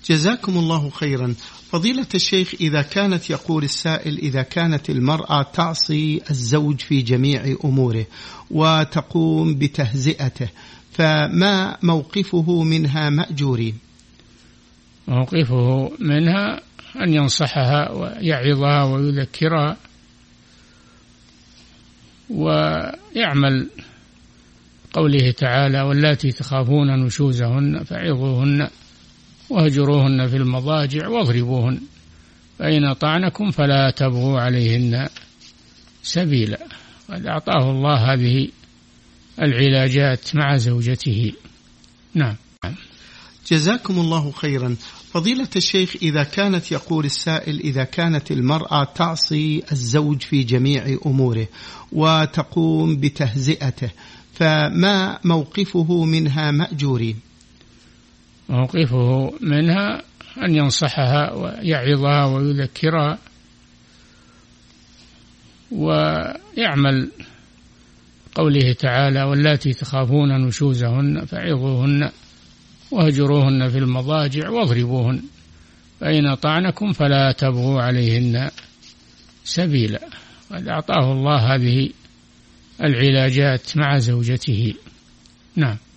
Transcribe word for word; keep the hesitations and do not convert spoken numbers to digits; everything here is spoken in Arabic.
جزاكم الله خيرا. فضيلة الشيخ، إذا كانت يقول السائل إذا كانت المرأة تعصي الزوج في جميع أموره وتقوم بتهزئته، فما موقفه منها مأجورين؟ موقفه منها أن ينصحها ويعظها ويذكرها ويعمل قوله تعالى: واللاتي تخافون نشوزهن فعظوهن واهجروهن في المضاجع واضربوهن فإن أطعنكم فلا تبغوا عليهن سبيلا. قد أعطاه الله هذه العلاجات مع زوجته. نعم. جزاكم الله خيرا. فضيلة الشيخ، إذا كانت يقول السائل إذا كانت المرأة تعصي الزوج في جميع أموره وتقوم بتهزئته، فما موقفه منها مأجورين؟ موقفه منها أن ينصحها ويعظها ويذكرها ويعمل قوله تعالى: واللاتي تخافون نشوزهن فعظوهن واهجروهن في المضاجع واضربوهن فإن أطعنكم فلا تبغوا عليهن سبيلا. قد أعطاه الله هذه العلاجات مع زوجته. نعم.